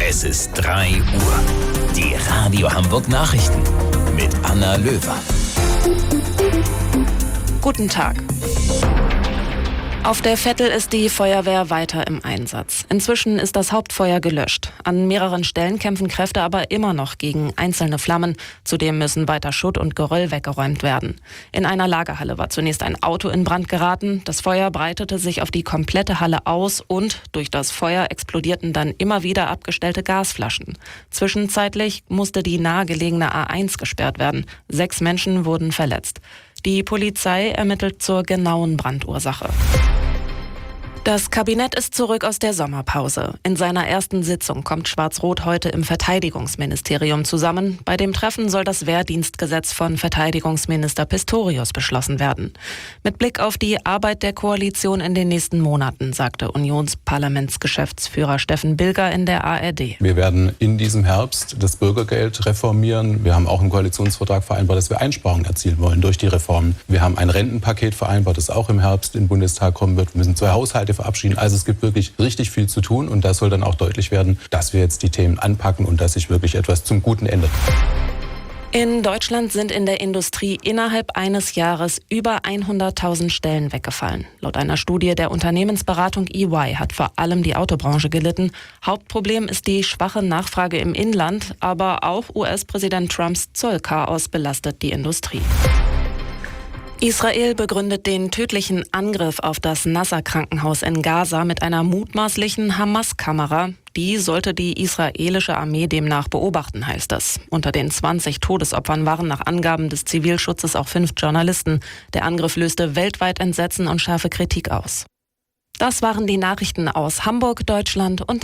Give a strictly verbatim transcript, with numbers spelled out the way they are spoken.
Es ist drei Uhr. Die Radio Hamburg Nachrichten mit Anna Löwer. Guten Tag. Auf der Vettel ist die Feuerwehr weiter im Einsatz. Inzwischen ist das Hauptfeuer gelöscht. An mehreren Stellen kämpfen Kräfte aber immer noch gegen einzelne Flammen. Zudem müssen weiter Schutt und Geröll weggeräumt werden. In einer Lagerhalle war zunächst ein Auto in Brand geraten. Das Feuer breitete sich auf die komplette Halle aus und durch das Feuer explodierten dann immer wieder abgestellte Gasflaschen. Zwischenzeitlich musste die nahegelegene A eins gesperrt werden. Sechs Menschen wurden verletzt. Die Polizei ermittelt zur genauen Brandursache. Das Kabinett ist zurück aus der Sommerpause. In seiner ersten Sitzung kommt Schwarz-Rot heute im Verteidigungsministerium zusammen. Bei dem Treffen soll das Wehrdienstgesetz von Verteidigungsminister Pistorius beschlossen werden. Mit Blick auf die Arbeit der Koalition in den nächsten Monaten, sagte Unionsparlamentsgeschäftsführer Steffen Bilger in der A R D. Wir werden in diesem Herbst das Bürgergeld reformieren. Wir haben auch im Koalitionsvertrag vereinbart, dass wir Einsparungen erzielen wollen durch die Reformen. Wir haben ein Rentenpaket vereinbart, das auch im Herbst im Bundestag kommen wird. Wir müssen zwei Haushalte verabschieden. Also es gibt wirklich richtig viel zu tun und da soll dann auch deutlich werden, dass wir jetzt die Themen anpacken und dass sich wirklich etwas zum Guten ändert. In Deutschland sind in der Industrie innerhalb eines Jahres über hunderttausend Stellen weggefallen. Laut einer Studie der Unternehmensberatung E Y hat vor allem die Autobranche gelitten. Hauptproblem ist die schwache Nachfrage im Inland, aber auch U S-Präsident Trumps Zollchaos belastet die Industrie. Israel begründet den tödlichen Angriff auf das Nasser-Krankenhaus in Gaza mit einer mutmaßlichen Hamas-Kamera. Die sollte die israelische Armee demnach beobachten, heißt es. Unter den zwanzig Todesopfern waren nach Angaben des Zivilschutzes auch fünf Journalisten. Der Angriff löste weltweit Entsetzen und scharfe Kritik aus. Das waren die Nachrichten aus Hamburg, Deutschland und